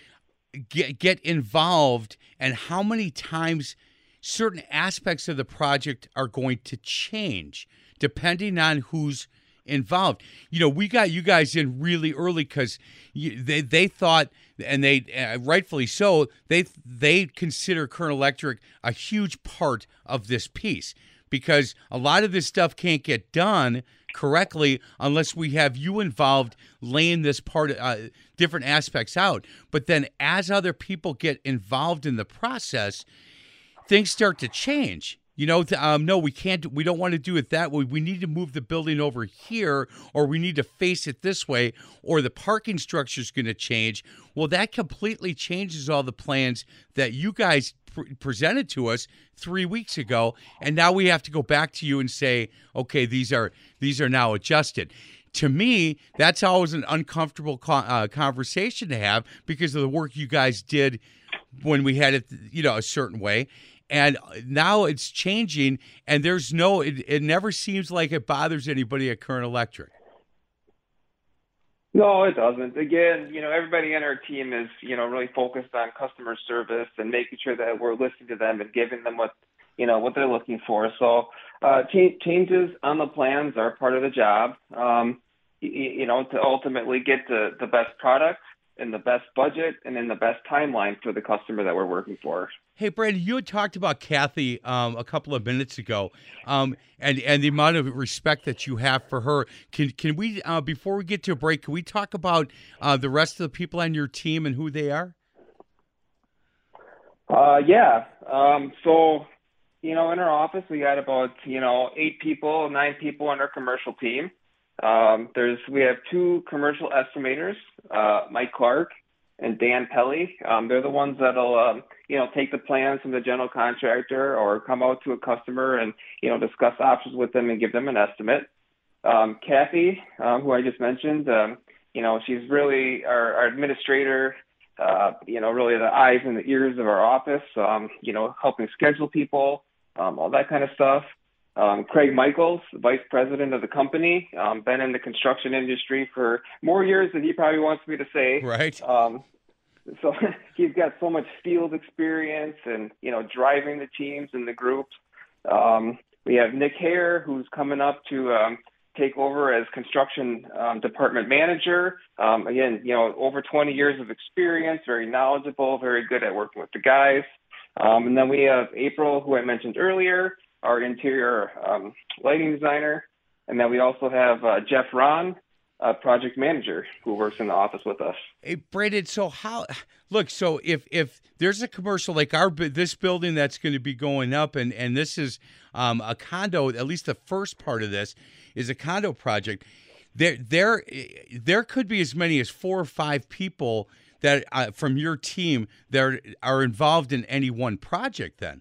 S5: get, get involved and how many times certain aspects of the project are going to change depending on who's involved. You know, we got you guys in really early because they they thought, and they uh, rightfully so, they they consider Kern Electric a huge part of this piece, because a lot of this stuff can't get done correctly unless we have you involved laying this part, uh, different aspects out. But then as other people get involved in the process, things start to change. You know, um, no, we can't, we don't want to do it that way. We need to move the building over here, or we need to face it this way, or the parking structure is going to change. Well, that completely changes all the plans that you guys pr- presented to us three weeks ago. And now we have to go back to you and say, okay, these are, these are now adjusted. To me, that's always an uncomfortable co- uh, conversation to have, because of the work you guys did when we had it, you know, a certain way. And now it's changing, and there's no, it, it never seems like it bothers anybody at Kern Electric.
S7: No, it doesn't. Again, you know, everybody on our team is, you know, really focused on customer service and making sure that we're listening to them and giving them what, you know, what they're looking for. So uh, ch- changes on the plans are part of the job, um, you, you know, to ultimately get the, the best product in the best budget and in the best timeline for the customer that we're working for.
S5: Hey, Brandon, you had talked about Kathy um, a couple of minutes ago, um, and and the amount of respect that you have for her. Can can we, uh, before we get to a break, can we talk about uh, the rest of the people on your team and who they are?
S7: Uh, yeah. Um, so, you know, in our office, we got about, you know, eight people, nine people on our commercial team. Um, there's we have two commercial estimators, uh, Mike Clark and Dan Pelly. Um, they're the ones that'll um, you know take the plans from the general contractor or come out to a customer and you know discuss options with them and give them an estimate. Um, Kathy, um, who I just mentioned, um, you know she's really our, our administrator. Uh, you know, really the eyes and the ears of our office. Um, you know, helping schedule people, um, all that kind of stuff. Um, Craig Michaels, vice president of the company, um, been in the construction industry for more years than he probably wants me to say.
S5: Right.
S7: Um, so he's got so much field experience and, you know, driving the teams and the groups. Um, we have Nick Hare, who's coming up to um, take over as construction um, department manager. Um, again, you know, over twenty years of experience, very knowledgeable, very good at working with the guys. Um, and then we have April, who I mentioned earlier, our interior um, lighting designer. And then we also have uh, Jeff Ron, a project manager who works in the office with us.
S5: Hey, Brandon, so how, look, so if if there's a commercial like our this building that's going to be going up, and, and this is um, a condo, at least the first part of this is a condo project, there there there could be as many as four or five people that uh, from your team that are involved in any one project then.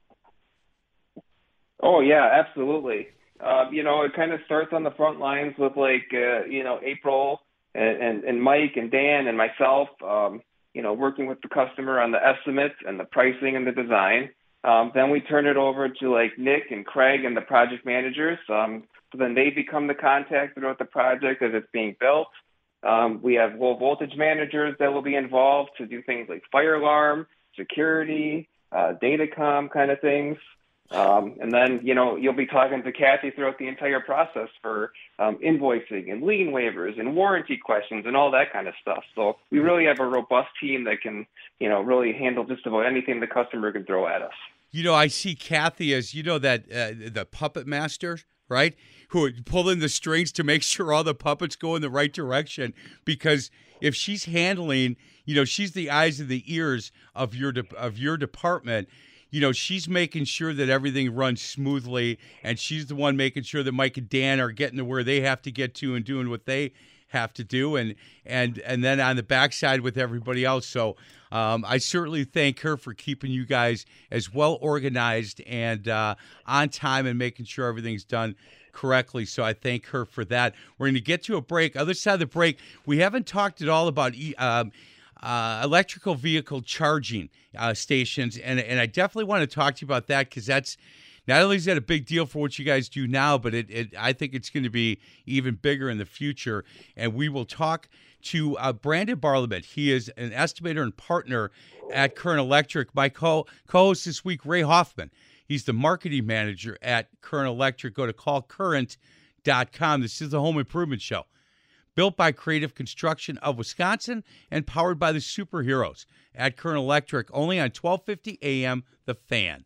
S7: Oh, yeah, absolutely. Uh, you know, it kind of starts on the front lines with like, uh, you know, April and, and, and Mike and Dan and myself, um, you know, working with the customer on the estimates and the pricing and the design. Um, then we turn it over to like Nick and Craig and the project managers. Um, so then they become the contact throughout the project as it's being built. Um, we have low voltage managers that will be involved to do things like fire alarm, security, uh, datacom kind of things. Um, and then, you know, you'll be talking to Kathy throughout the entire process for um, invoicing and lien waivers and warranty questions and all that kind of stuff. So we really have a robust team that can, you know, really handle just about anything the customer can throw at us.
S5: You know, I see Kathy as, you know, that uh, the puppet master, right, who are pulling the strings to make sure all the puppets go in the right direction. Because if she's handling, you know, she's the eyes and the ears of your de- of your department. You know, she's making sure that everything runs smoothly, and she's the one making sure that Mike and Dan are getting to where they have to get to and doing what they have to do, and and and then on the backside with everybody else. So um, I certainly thank her for keeping you guys as well organized and uh, on time and making sure everything's done correctly. So I thank her for that. We're going to get to a break. Other side of the break, we haven't talked at all about um, Uh, electrical vehicle charging uh, stations, and and I definitely want to talk to you about that, because that's not only is that a big deal for what you guys do now, but it, it I think it's going to be even bigger in the future. And we will talk to uh, Brandon Barlament. He is an estimator and partner at Current Electric. My co co-host this week, Ray Hoffman. He's the marketing manager at Current Electric. Go to call current dot com. This is the Home Improvement Show, built by Creative Construction of Wisconsin and powered by the superheroes at Current Electric, only on twelve fifty A M The Fan.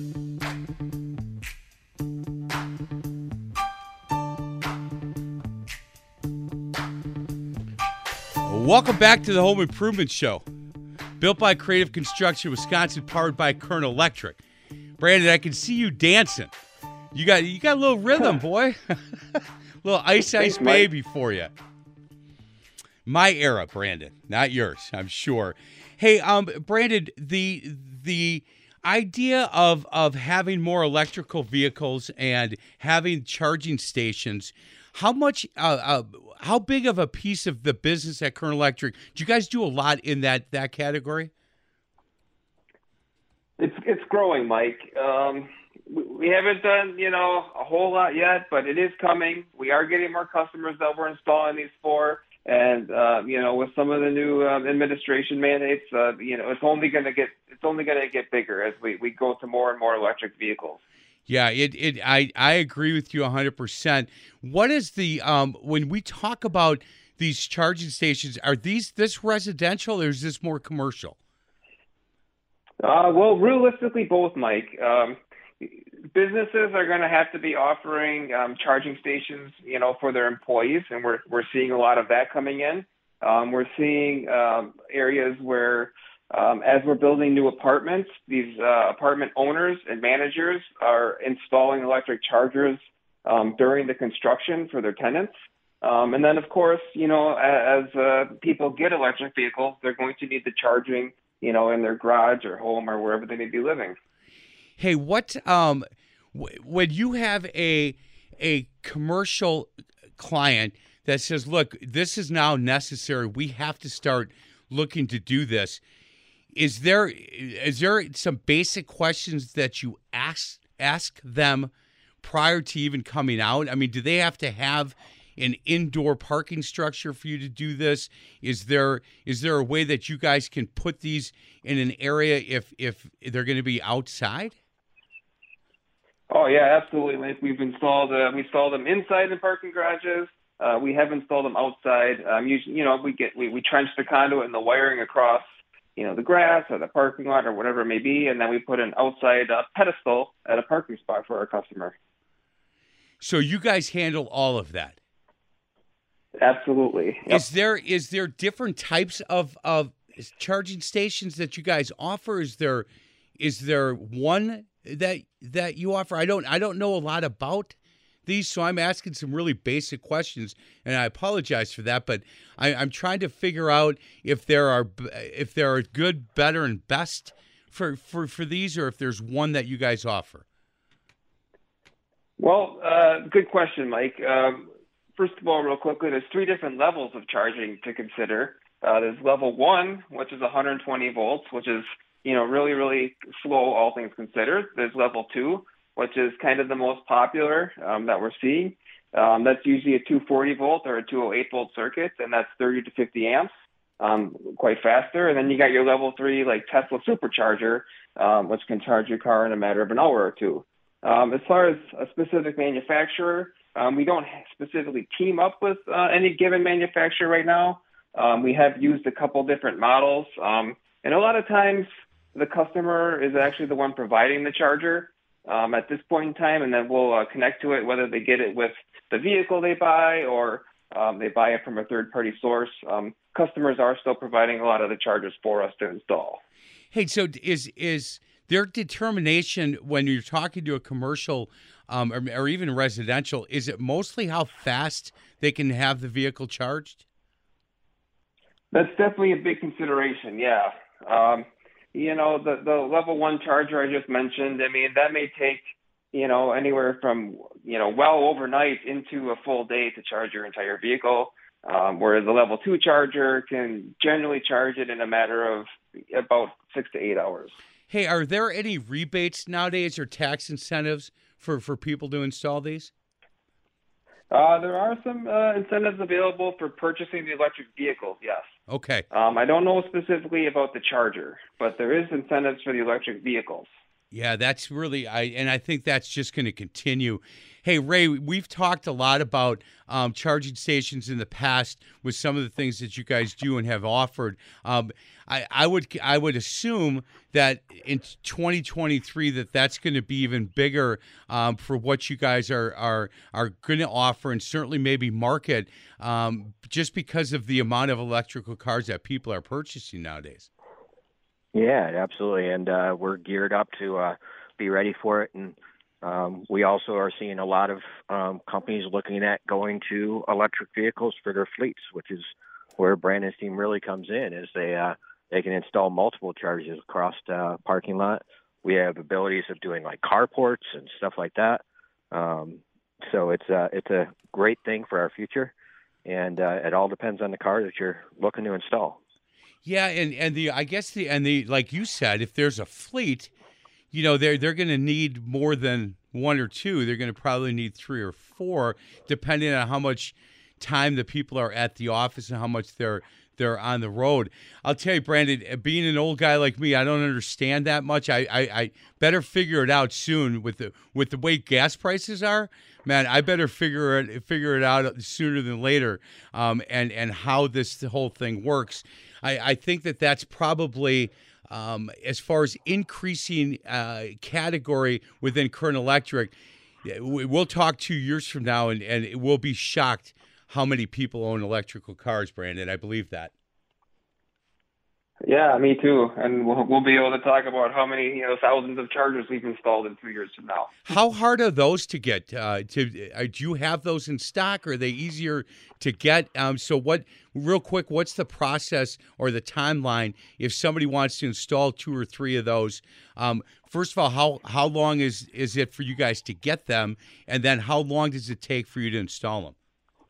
S5: Welcome back to the Home Improvement Show, built by Creative Construction Wisconsin, powered by Current Electric. Brandon, I can see you dancing. You got you got a little rhythm, boy. A little Ice Ice Baby for you. My era, Brandon, not yours, I'm sure. Hey, um, Brandon, the the idea of of having more electrical vehicles and having charging stations, how much, uh, uh, how big of a piece of the business at Current Electric? Do you guys do a lot in that that category?
S7: It's it's growing, Mike. Um, we, we haven't done, you know, a whole lot yet, but it is coming. We are getting more customers that we're installing these for. And uh, you know, with some of the new um, administration mandates, uh, you know, it's only going to get it's only going to get bigger as we, we go to more and more electric vehicles.
S5: Yeah, it it I, I agree with you one hundred percent. What is the um when we talk about these charging stations, are these this residential or is this more commercial?
S7: Uh, well, realistically, both, Mike. Um, businesses are going to have to be offering um, charging stations, you know, for their employees, and we're we're seeing a lot of that coming in. Um, we're seeing um, areas where, um, as we're building new apartments, these uh, apartment owners and managers are installing electric chargers um, during the construction for their tenants. Um, and then, of course, you know, as, as uh, people get electric vehicles, they're going to need the charging, you know, in their garage or home or wherever they may be living.
S5: Hey, what um, w- when you have a a commercial client that says, "Look, this is now necessary. We have to start looking to do this." Is there is there some basic questions that you ask ask them prior to even coming out? I mean, do they have to have an indoor parking structure for you to do this? Is there is there a way that you guys can put these in an area if if they're going to be outside?
S7: Oh yeah, absolutely. Like we've installed uh, we installed them inside in parking garages. Uh, we have installed them outside. Um, usually, you know, we get we, we trench the conduit and the wiring across, you know, the grass or the parking lot or whatever it may be, and then we put an outside uh, pedestal at a parking spot for our customer.
S5: So you guys handle all of that?
S7: Absolutely. Yep.
S5: Is there is there different types of, of charging stations that you guys offer? Is there is there one that that you offer? I don't I don't know a lot about these, so I'm asking some really basic questions, and I apologize for that. But I, I'm trying to figure out if there are if there are good, better, and best for for, for these, or if there's one that you guys offer.
S7: Well, uh, good question, Mike. Um, first of all, real quickly, there's three different levels of charging to consider. Uh, there's level one, which is one hundred twenty volts, which is, you know, really, really slow, all things considered. There's level two, which is kind of the most popular um, that we're seeing. Um, that's usually a two forty volt or a two oh eight volt circuit, and that's thirty to fifty amps, um, quite faster. And then you got your level three, like Tesla supercharger, um, which can charge your car in a matter of an hour or two. Um, as far as a specific manufacturer, um, we don't specifically team up with uh, any given manufacturer right now. Um, we have used a couple different models, um, and a lot of times the customer is actually the one providing the charger um, at this point in time, and then we'll uh, connect to it, whether they get it with the vehicle they buy or um, they buy it from a third-party source. Um, customers are still providing a lot of the chargers for us to install.
S5: Hey, so is is their determination when you're talking to a commercial um, or, or even residential, is it mostly how fast they can have the vehicle charged?
S7: That's definitely a big consideration, yeah. Um, you know, the, the level one charger I just mentioned, I mean, that may take, you know, anywhere from, you know, well overnight into a full day to charge your entire vehicle, um, whereas the level two charger can generally charge it in a matter of about six to eight hours.
S5: Hey, are there any rebates nowadays or tax incentives for, for people to install these?
S7: Uh, there are some uh, incentives available for purchasing the electric vehicles, yes.
S5: Okay.
S7: Um, I don't know specifically about the charger, but there is incentives for the electric vehicles.
S5: Yeah, that's really, I and I think that's just going to continue. Hey, Ray, we've talked a lot about um, charging stations in the past with some of the things that you guys do and have offered. Um, I, I would I would assume that in twenty twenty-three that that's going to be even bigger um, for what you guys are are are going to offer and certainly maybe market um, just because of the amount of electrical cars that people are purchasing nowadays.
S6: Yeah, absolutely. And uh, we're geared up to uh, be ready for it. And um, we also are seeing a lot of um, companies looking at going to electric vehicles for their fleets, which is where Brandon's team really comes in, is they uh, they can install multiple chargers across the parking lot. We have abilities of doing like carports and stuff like that. Um, so it's uh, it's a great thing for our future. And uh, it all depends on the car that you're looking to install.
S5: Yeah, and, and the I guess the and the like you said, if there's a fleet, you know, they're they're going to need more than one or two. They're going to probably need three or four, depending on how much time the people are at the office and how much they're they're on the road. I'll tell you, Brandon, being an old guy like me, I don't understand that much. I, I, I better figure it out soon with the with the way gas prices are. Man, I better figure it figure it out sooner than later, um, and and how this the whole thing works. I, I think that that's probably, um, as far as increasing uh, category within Current Electric, we'll talk two years from now, and, and we'll be shocked how many people own electrical cars, Brandon. I believe that.
S7: Yeah, me too. And we'll, we'll be able to talk about how many, you know, thousands of chargers we've installed in two years from now.
S5: How hard are those to get? Uh, to uh, do you have those in stock? Are they easier to get? Um, so what? Real quick, what's the process or the timeline if somebody wants to install two or three of those? Um, first of all, how how long is is it for you guys to get them, and then how long does it take for you to install them?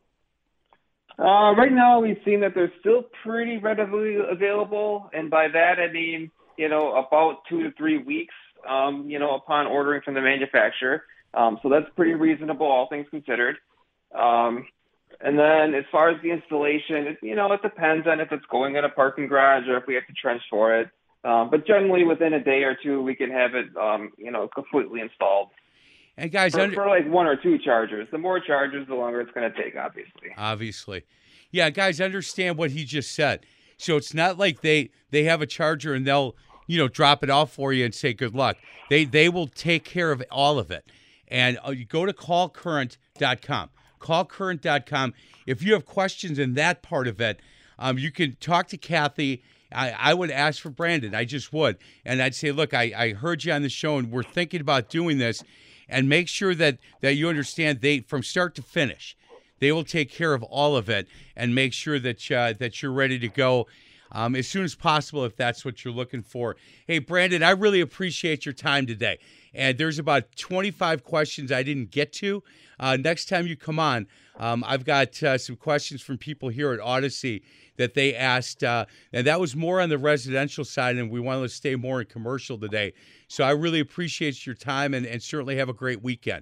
S7: Uh, right now, we've seen that they're still pretty readily available, and by that I mean, you know, about two to three weeks, um, you know, upon ordering from the manufacturer. Um, so that's pretty reasonable, all things considered. Um, and then as far as the installation, it, you know, it depends on if it's going in a parking garage or if we have to trench for it. Um, but generally, within a day or two, we can have it, um, you know, completely installed.
S5: And guys,
S7: for,
S5: under-
S7: for like one or two chargers. The more chargers, the longer it's going to take, obviously.
S5: Obviously. Yeah, guys, understand what he just said. So it's not like they, they have a charger and they'll, you know, drop it off for you and say good luck. They they will take care of all of it. And uh, you go to call current dot com. call current dot com. If you have questions in that part of it, um, you can talk to Kathy. I, I would ask for Brandon. I just would. And I'd say, look, I, I heard you on the show and we're thinking about doing this. And make sure that, that you understand they from start to finish, they will take care of all of it and make sure that uh, that you're ready to go um, as soon as possible if that's what you're looking for. Hey, Brandon, I really appreciate your time today. And there's about twenty-five questions I didn't get to. Uh, next time you come on, um, I've got uh, some questions from people here at Odyssey that they asked, uh, and that was more on the residential side, and we wanted to stay more in commercial today. So I really appreciate your time, and, and certainly have a great weekend.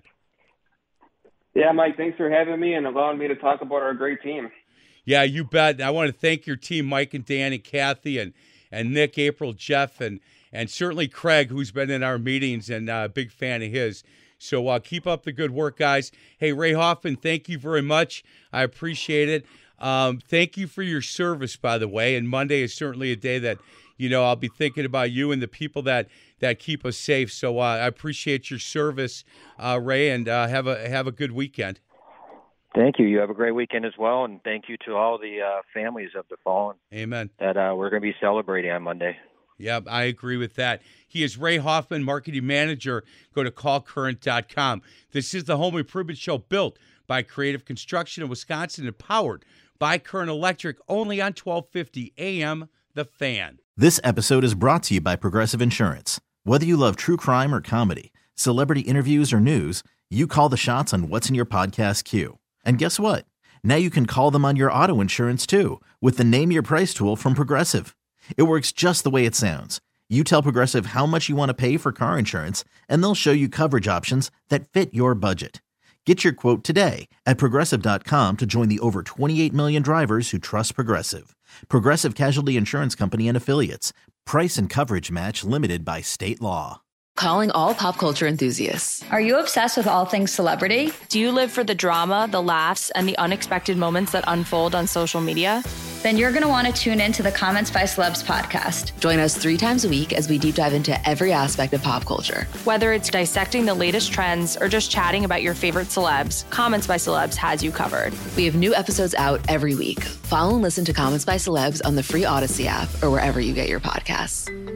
S7: Yeah, Mike, thanks for having me and allowing me to talk about our great team.
S5: Yeah, you bet. I want to thank your team, Mike and Dan and Kathy and, and Nick, April, Jeff, and and certainly Craig, who's been in our meetings and a uh, big fan of his. So uh, keep up the good work, guys. Hey, Ray Hoffman, thank you very much. I appreciate it. Um, thank you for your service, by the way. And Monday is certainly a day that, you know, I'll be thinking about you and the people that, that keep us safe. So uh, I appreciate your service, uh, Ray, and uh, have a have a good weekend.
S6: Thank you. You have a great weekend as well, and thank you to all the uh, families of the fallen.
S5: Amen.
S6: That uh, we're going to be celebrating on Monday.
S5: Yeah, I agree with that. He is Ray Hoffman, marketing manager. Go to call current dot com. This is the Home Improvement Show, built by Creative Construction in Wisconsin and powered by Current Electric, only on twelve fifty A M The Fan.
S3: This episode is brought to you by Progressive Insurance. Whether you love true crime or comedy, celebrity interviews or news, you call the shots on what's in your podcast queue. And guess what? Now you can call them on your auto insurance too with the Name Your Price tool from Progressive. It works just the way it sounds. You tell Progressive how much you want to pay for car insurance, and they'll show you coverage options that fit your budget. Get your quote today at Progressive dot com to join the over twenty-eight million drivers who trust Progressive. Progressive Casualty Insurance Company and Affiliates. Price and coverage match limited by state law.
S9: Calling all pop culture enthusiasts.
S10: Are you obsessed with all things celebrity?
S11: Do you live for the drama, the laughs, and the unexpected moments that unfold on social media?
S10: Then you're going to want to tune in to the Comments by Celebs podcast.
S9: Join us three times a week as we deep dive into every aspect of pop culture.
S11: Whether it's dissecting the latest trends or just chatting about your favorite celebs, Comments by Celebs has you covered.
S9: We have new episodes out every week. Follow and listen to Comments by Celebs on the free Odyssey app or wherever you get your podcasts.